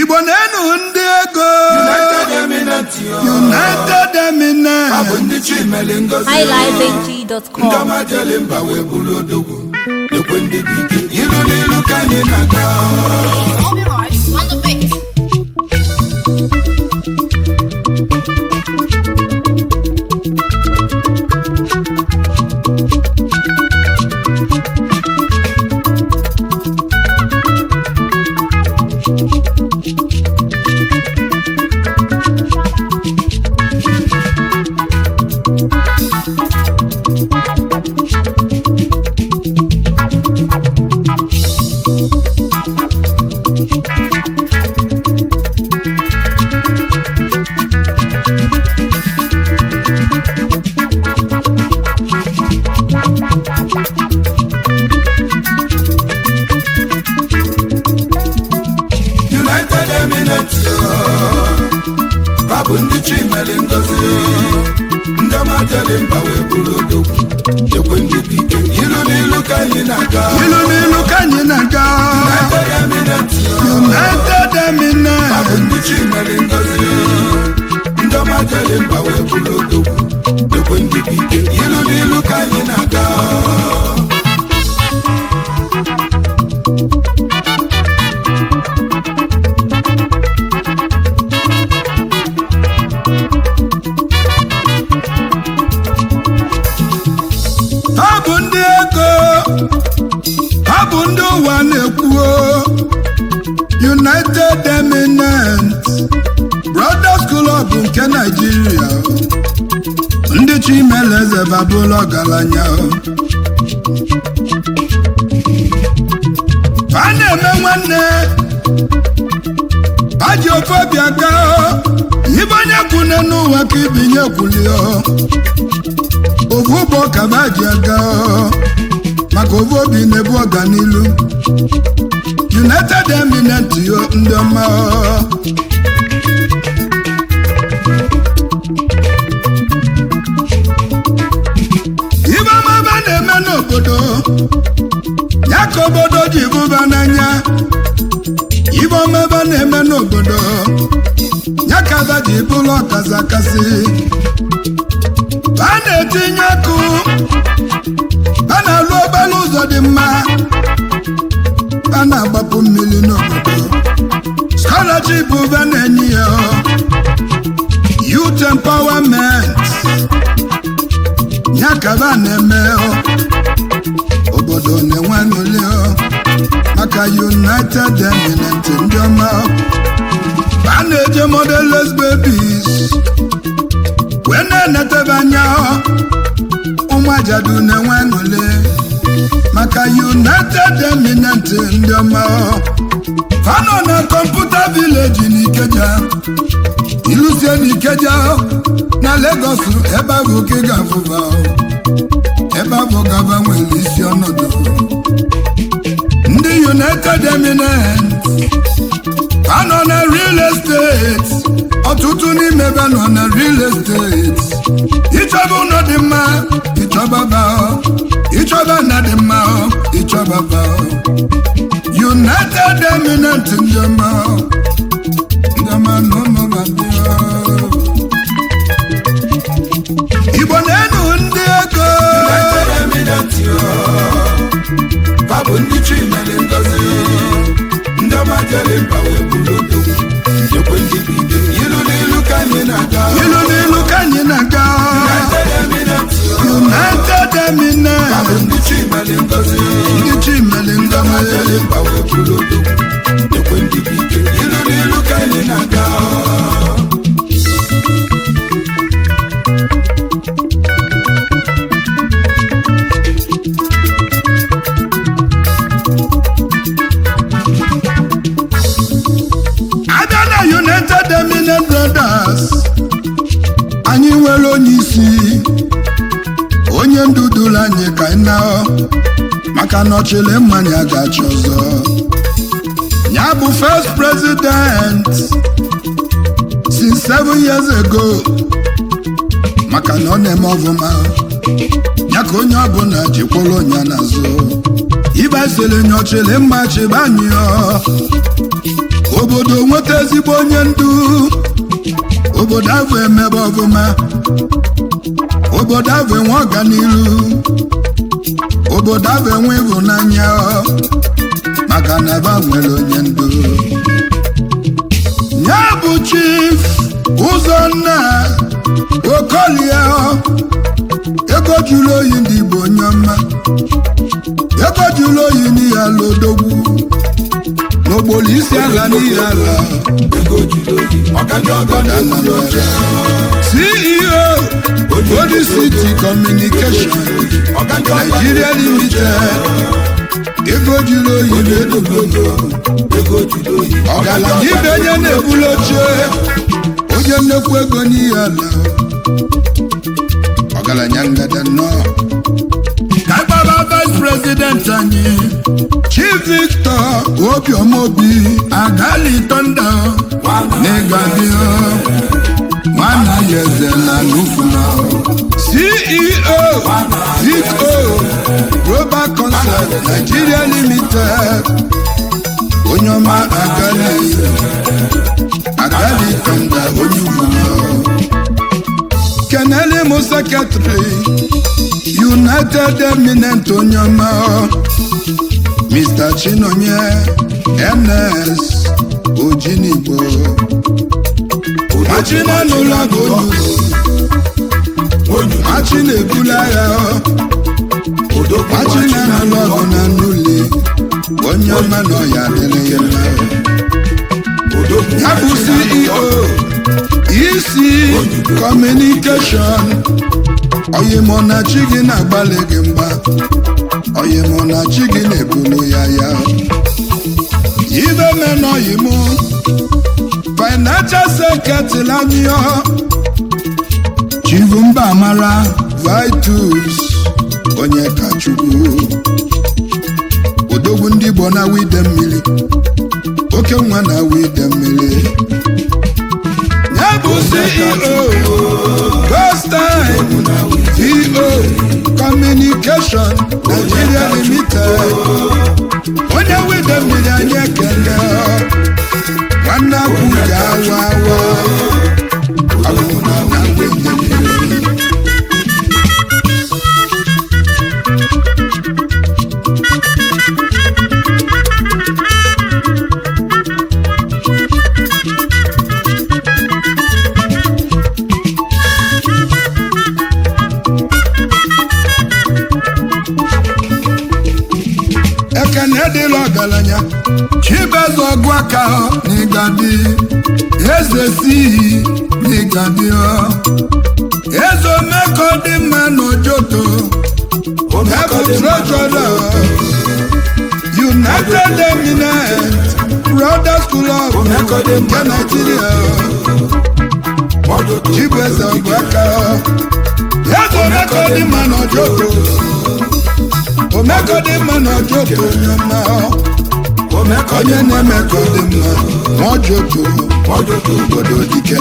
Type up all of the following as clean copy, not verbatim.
Igbo na-enu ndị ego United Eminent highlifeng.com ndọmajele mba wee bụrụ odogwu ekwe ndị bụ ike ilu n'ilu ka anyị na-aga Babu ndị chimere ngozi ndọmajele mba wee bụrụ odogwu ekwe ndị bụ ike ilu n'ilu ka anyị na-aga United Eminent Babu ndị chimere ngozi ndọmajele mba wee bụrụ odogwu ekwe ndị bụ ike ilu n'ilu ka anyị na-aga ha bụ ndị ụwa na-ekwuo United Eminent Brothers Club nke Nigeria ndị Chimeleze babụlụ ọgaranya ha na-eme nwanne ha ji ofe obi aka ibe onye kwune n'ụwa ka ibinye kwulio ofu bụ ka ba ji aga maka ofu obi na-ebu ọganilu United Eminent yo ndị ọma ibe ọmaba na-eme n'obodo ya ka obodo ji bụba n'anya ibe ọmaba na-eme n'obodo ya ka ba ji bụrụ ọkasị akasị a na-etinye ọkụ a na-alụ obere ụzọ dị mma a na-agbapụ mmiri n'obodo scholarship ụba na-enye ya youth empowerment ya ka ba na-eme obodo na-enwe aṅụrị maka United Eminent ndị ọma a na-eje motherless babies wee na-enetebe anya ụmụ ajadu na-enwe aṅụrị maka United Eminent ndị ọma fanọ na kọmputa village n'Ikeja ilusie n'Ikeja na Lagos ebe ahụ ka ị ga-afụba ebe ahụ gaba nwere isi ọnọdụ ndị United Eminent fanọ na real estate ọtụtụ n'ime ebe nọ na real estate ịchọba ụlọ dị mma ịchọba na dị mma ịchọba ba United Eminent ndị ọma n'ụmụbabịa Igbo na-enu ndị ego United Eminent Babu ndị chimere ngozi ndọmajele mba wee bụrụ odogwu ekwe ndị bụ ike ilu n'ilu ka anyị na-aga United Eminent Babu ndị chimere ngozi ndọmajele mba wee bụrụ odogwu ekwe ndị bụ ike ilu n'ilu ka anyị na-aga United Eminent Brothers anyị nwere onye isi onye ndudula anyị ka nna maka na ọchịlị mmanya ya ga-achị ọzọ ya bụ first president since 7 years ago maka na ọ na-eme ọfụma ya ka onye ọbụla jikwụrụ onye n'azụ ịgbasiri nyochiri mma chibanyụ obodo nweta ezigbo onye ndu obodo ahụ emebe ọfụma obodo ahụ enwe ọganihu obodo ahụ enwe ịhụnanya maka na ebe nwere onye ndu ya bụ Chief Ụzọnna Okolie ego jụrụ oyi ndị Igbo onye ọma ego jụrụ oyi n'ihe ala odogwu n'ogbolo isi ala n'ihe ala CEO Holy City Communication Nigeria Limited ego jụrụ oyi n'edogogo ọgaranya ibe onye na-ebulu oche onye nnekwu ego n'ihe ala ọgaranya ngada nnọọ ka gbaba Vice President anyị Chief Victor Obiọmobi Agali Thunder n'Igadi nwana ya eze na Lufuna CEO Vico Global Concert Nigeria Limited onye ọma Agali Thunder onye Lufuna Kenele mo Secretary United Eminent onye ọma Mr. Chinonye NS Ojinigbo Machina n'ụlọ Machina ebula ya Machina n'ụlọ na n'ụlọ onye ọma nọ ya dịrị ya mma ya bụ CEO EC Communication Oyimonachi gị na-agbalị gị mgba Oyimonachi gị na-ebulu ya ibe menoyimu Financial Secretary anyị Chief Mbamara Vitus onye kachukwu odogwu ndị Igbo na wide mmiri oke nwa na wide mmiri ya bụ CEO Ghost Time VO Communication Nigeria Limited onye wide mmiri anyị ekele nwanne akwụja awa akwụna na wide mmiri Edilo galanya Chibezo Gwaka n'Igadi Eze Sihi n'Igadi Ezo Meko dị mma n'Ojoto Ebu Treasurer United Eminent Brothers Club nke Nigeria Chibezo Gwaka Ezo Meko dị mma n'Ojoto Omeko dị mma n'Ojoto onye na-emeko dị mma n'Ojoto obodo dike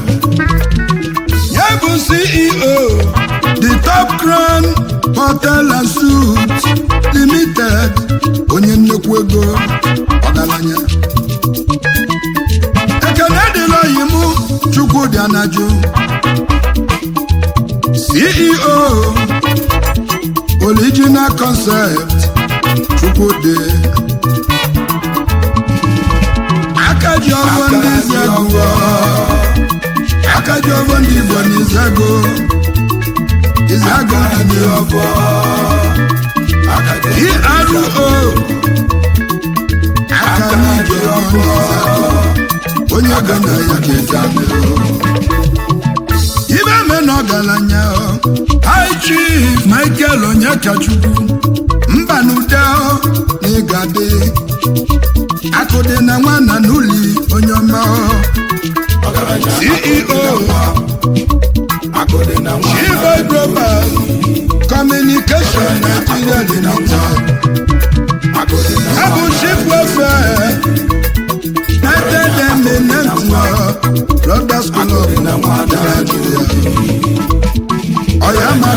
ya bụ CEO The Top Crown Hotel and Suites Limited onye nnekwu ego ọgaranya ekene dịla oyimu Chukwudị Anaju CEO Original Concept Chukwudị Akaji ọvọ ndị Igbo n'Izago ndị ọvọ PRO Akaji ọvọ onye gana ya ka Izago ibe me n'ọgaranya High Chief Michael Onyekachukwu Mbanude n'Igadi akụdị na nwana n'ụlọ onye ọma CEO Chivo Global Communication Nigeria Limited Abu Chief Welfare United Eminent Brothers Club Nigeria Oyama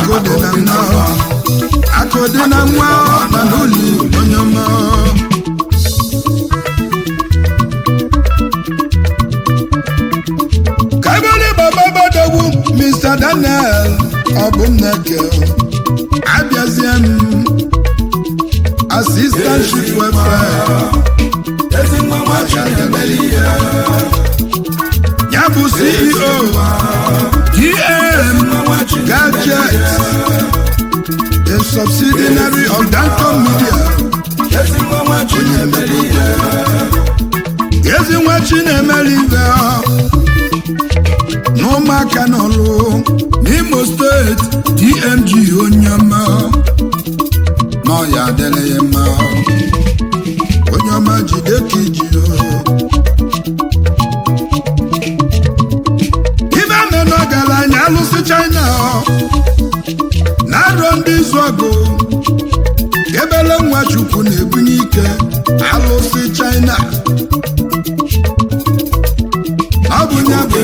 akụdị na nwa na n'ụlọ onye ọma Daniel Obumneke abịazie m assistant chief welfare ya bụ CEO DM Gadget, a subsidiary of Danton Media. Ezi nwa Chinemelive n'ụmụaka n'ọrụ n'Imo steeti DMG onye ọma n'ọya adịla ya mma onye ọma jide ka iji ibe menụ ọgaranya alụsị China na-arọ ndị izu ọgụ ebele nwa Chukwu na-ebunye ike alụsị China ọ bụ ya bụ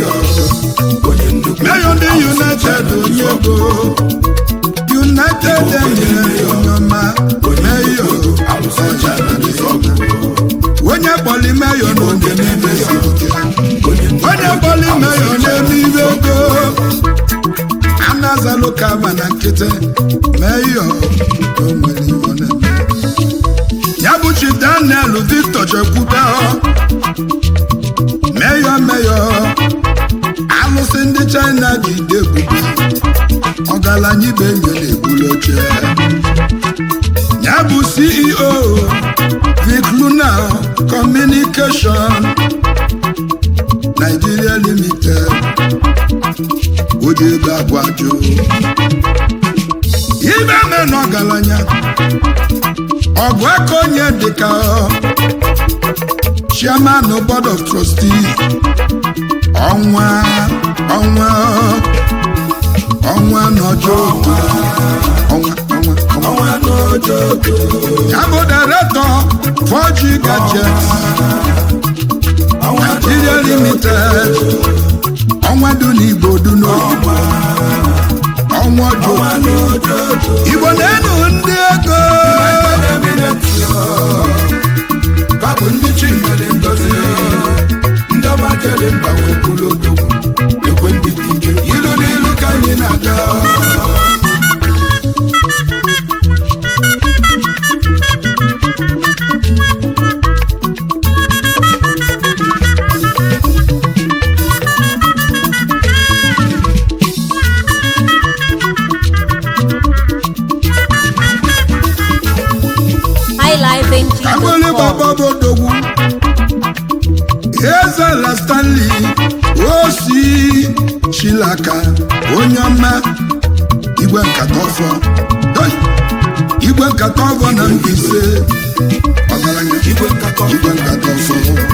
mayor ndị United onye ego United Emirates onye ọma mayor onye kpọli mayor na oge n'ime onye kpọli mayor na-eme ibe ego anazalụ kama na nkịtị mayor ya bụ Chief Daniel Victor Chekwube mayor alụsị ndị China ji debube ọgaranya ibe nye na-ebulu oche ya bụ CEO Vic Luna Communication Nigeria Limited oji ego agwaju ibe menụ ọgaranya ọgụ aka onye dịka Chairman Board of Trustees ọnwa n'ọjọọ ya bụ Director 4G Gadget Nigeria Limited ọnwa dị n'Igbo dị n'obodo ọnwa ọjọọ Igbo na-enu ndị ego babụ ndị Chinyere ngozi ndị ọma jere mba wepụrụ odogwu ekwe ndị dị ike ilu n'ilu ka anyị na-aga agbele baba bodogwu Ezela Stanley osi Chilaka onye ọma igwe nkata ọfọ na Mbaise ọgaranya igwe nkata ọfọ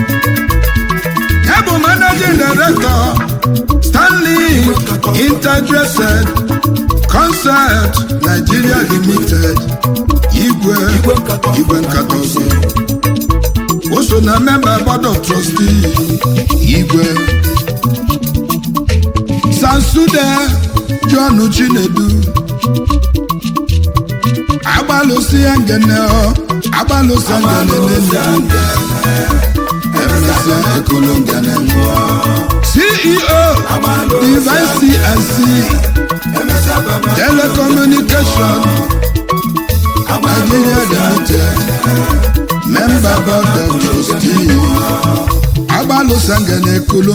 ya bụ Managing Director Stanley Integrated Concert Nigeria Limited igwe nkata ọfọ o so na member Board of Trustees igwe Sansude John Chinedu agbalụsi ya ngene CEO Divine CNC Telecommunication Nigeria Limited member Board of Trustees agbalụsi ngene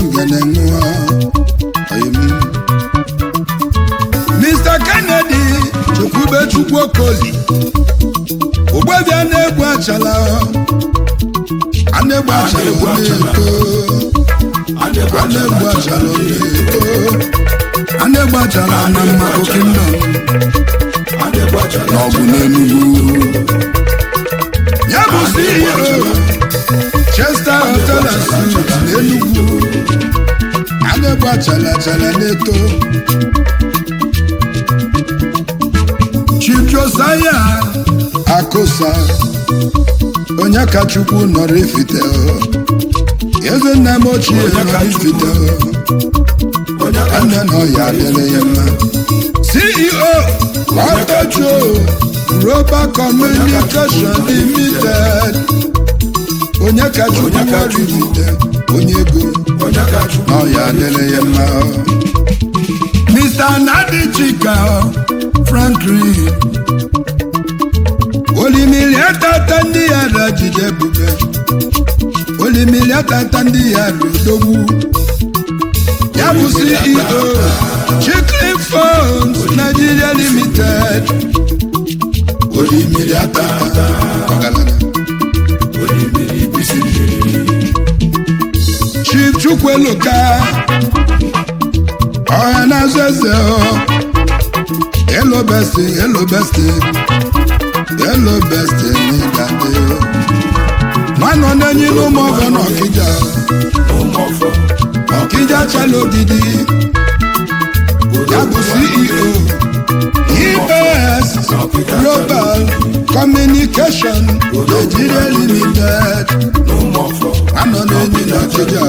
Mr. Kennedy Chukwube Chukwuokoli Ogbebi na-egbu achala na-egbu achala na Mmakụ Kingdom n'ọbụ n'Enugu ya bụ CEO Chester Hotel and Suites n'Enugu na-egbu achala n'Eto Chief Josiah Akosa onye ka Chukwu nọrọ ifite eze nna m ochie nọrọ ifite nne na ọya adịrị ya mma CEO Otocho Global Communication Limited onye ka Chukwu nọrọ ifite onye ego na ọya adịrị ya mma Nadi Chika Franklin Olimiliata Tandiara Jidebube Olimiliata Tandiara Dogu Yabu CEO Chicklin Phones Nigeria Limited Olimiliata Chief Chukweloka Oyana Zeze Hello bestie, hello bestie, hello bestie, nigade. Man on any no more than Okija, Okija Chalo Didi, Yabu CEO, EBS Global Communication Nigeria Limited. Man on any no Okija,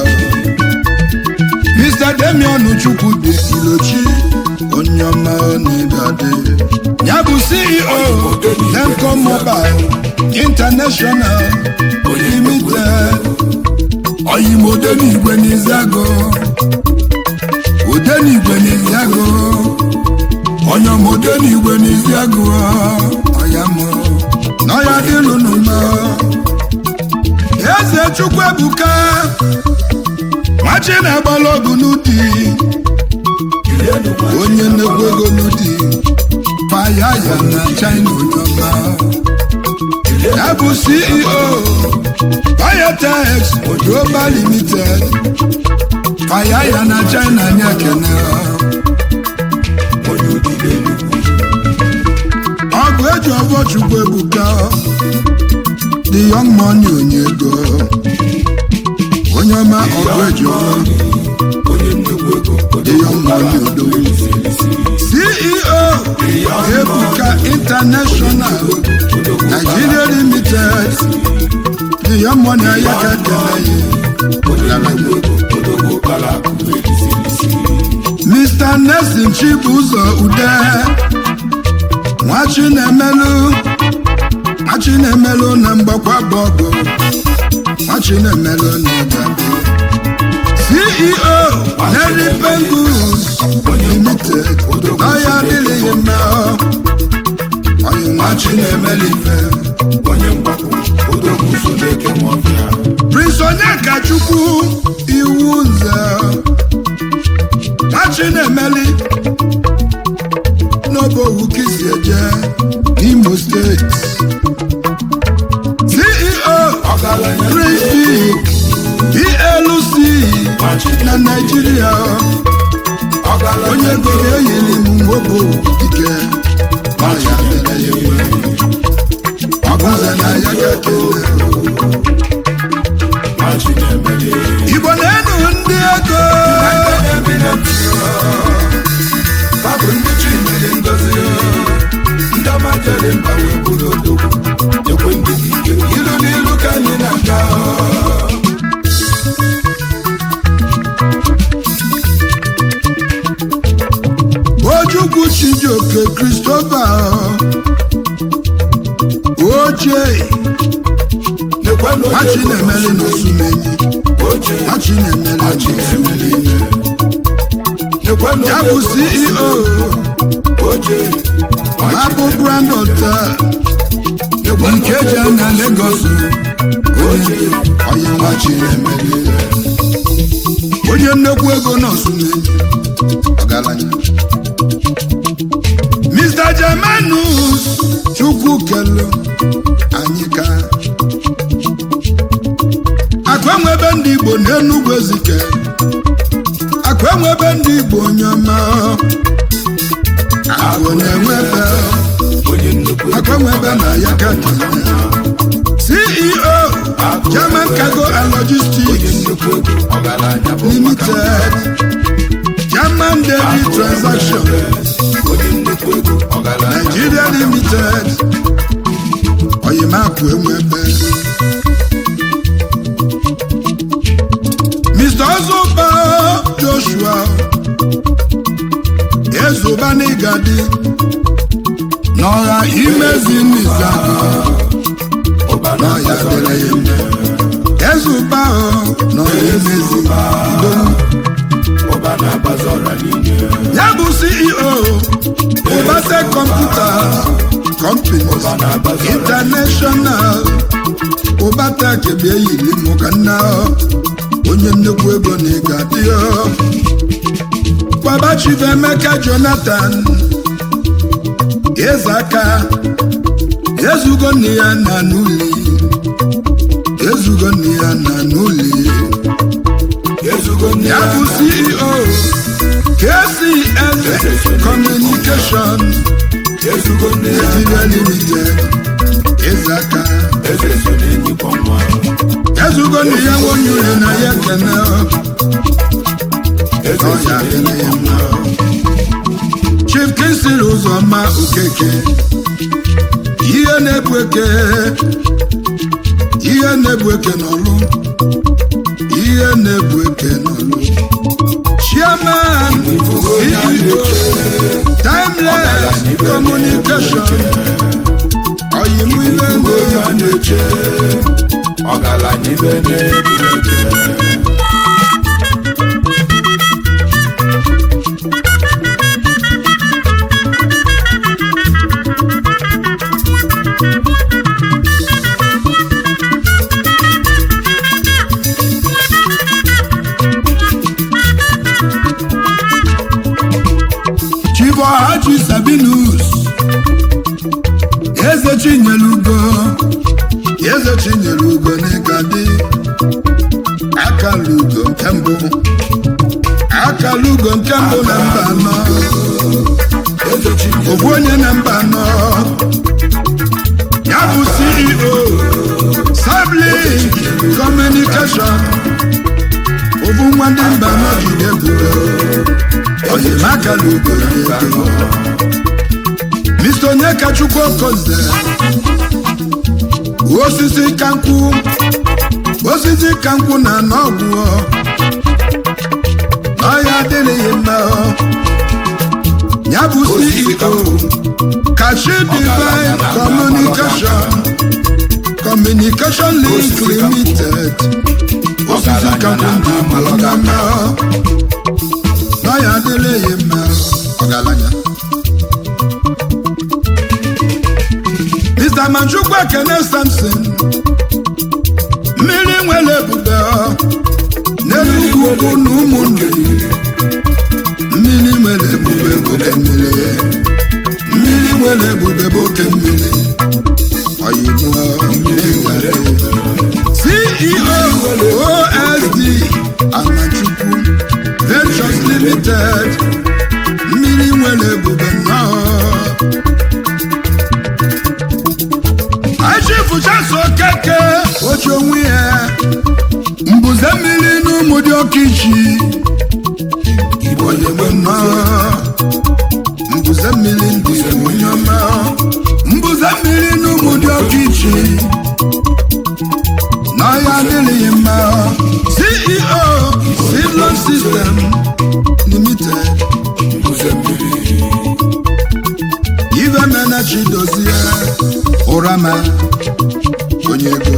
Mr. Demian Uchukwu Ilochi. Onyama Onidade Yabu CEO Nemco Mobile International Limited Oyimo Deni Gwenizago Udeni Gwenizago Onyamo Deni Gwenizago Oyamo Noya Dilunuma Yeze Chukwebuka Machina Balogu Nudi Onye nnekwu ego n'ụdị Faya ya na China onyoma Yabu CEO Firetex Global Limited Faya ya na China nyekene Ọgụ eji ọbọ Chukwebuka The young money onye ego Onyoma ọgụ eji ọbọ The young money CEO Ebuka International Nigeria Limited The young money ayakadele Mr. Nelson Chibuzo Ude Mwachinemelu na mgbakwa bogo Mwachinemelu na gabi CEO Nelly Pengus Limited Aya dili yema Oye Mwachinemelife Prince Onyeka Chukwu Iwunze Mwachinemeli Nobo Wukisi Eje Imo State CEO Prince PLC na Nigeria onye goro eyiri mwobo ike maya mere yewe ọgụze na ya gakele Igbo na-enu ndị ego babụ ndị chimere ngozi ndị ọma jere mba wee bụrụ odogwu ekwe ndị ike ilu n'ilu ka anyị na-aga Ojukwu Chijioke Christopher Oje Machinemeli n'Osumenyi Machinemeli Yabu CEO Mabu Grand Hotel Ikeja na Lagos Oye Machinemeli Onye nnekwu ego n'Osumenyi Ọgaranya Mr. Germanus Chukwukelu Anyika Akwenwebe ndị Igbo n'Enugu Ezike Akwenwebe ndị Igbo Onyoma Akwenwebe Akwenwebe na Yakakile CEO German Cargo and Logistics Limited German Daily Transaction Nigeria Limited Oyimaku Enwebe Mr. Ozoba Joshua Ezoba Nigadi Nora Imezi Nizaga Nora Deleyeme Ezoba Nora Imezi Yabu CEO Obase Computer Companies International Obata kebe yiri mụkanna onye nnekwu ego na ịga dị Baba Chief Emeka Jonathan Ezaka ezugo nne ya na n'uli ezugo nne ya na n'uli ya bụ CEO KCS Communication Nigeria Limited Ezaka ezugo nne ya nwonyere na ya kene ọya kene ya mma Chief Kinsili Uzoma Okeke ihe na-ebu eke n'ọlụ ihe na-ebu eke n'ọlụ Chairman CEO Timeless Communication oyimu ihe na-eche ọgaranya ibe na-ebu eke Haji Sabinus Eze Chinyelugo n'Igadi Akalugo nke mbụ na mba anọ ofu onye na mba anọ ya bụ CEO Sublink Communication ofu nwa ndị mba anọ jide ebubo Akalugo Mr. Onyekachukwu Okoze osisi kankwụ na n'ọgwụ ọya adịghị mma ya bụ CEO Kashi Divine Communication Link Limited osisi kankwụ ndị mma ọya adịghị mma ọgaranya Mr. Manchukwu Ekene Samson mmiri nwere ebube n'elu ugwu na ụmụnne mmiri nwere ebube oke mmiri nwere ebube oke mmiri oyibo CEO OSD Amachukwu Ventures Limited mmiri nwere ebube Achifuchaso Okeke oche onwe ya mbuze mmiri n'ụmụ dị Okichi Igbo nyegbe mbuze mmiri ndị onye ọma mbuze mmiri n'ụmụ dị Okichi n'ọya adịghị mma CEO Civil System Limited Ive Menachi Dozie Urama onye ego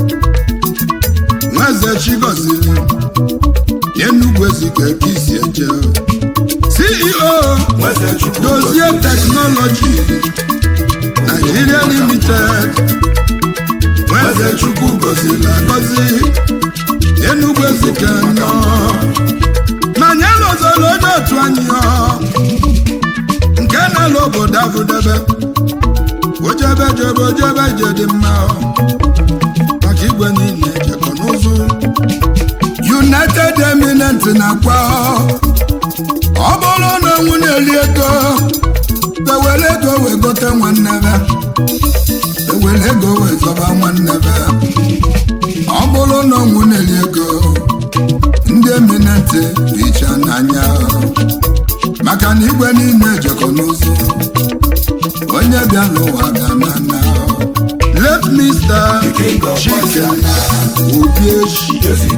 Nweze Chigozili Enugwu Ezike Kisi Eje CEO Dozie Technology Nigeria Limited Nweze Chukwu Gozili Agozi Enugwu Ezike nọ Manyelo zolo n'otu anyị nke na-alụ obodo Avudebe ojebe dị mma maka igwe niile ejekọ n'ụzụ United Eminent na-akwa ọ bụrụ na onwu na-eli ego ewere ego wee gote nwannebe ewere ego wee zọba nwannebe ọ bụrụ na onwu na-eli ego ndị Eminent icha n'anya maka na igwe niile ejekọ n'ụzụ onye bịa n'ụwa ga-ana let Mr. Chicken Obieshi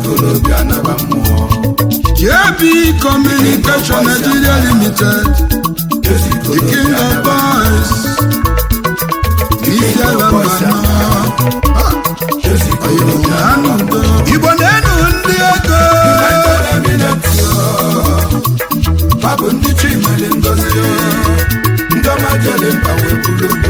JB Communication Nigeria Limited the King of Boys isi ala mbana Igbo na-enu ndị ego wee bụrụ